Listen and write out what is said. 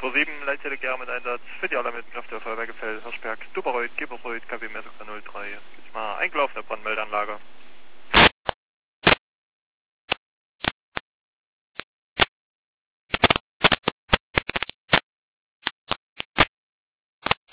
7, Leitzelle Gera mit Einsatz für die Alarmierten Kräfte der Feuerwehr Gefell, Hirschberg, Dubereuth, Gebersreuth.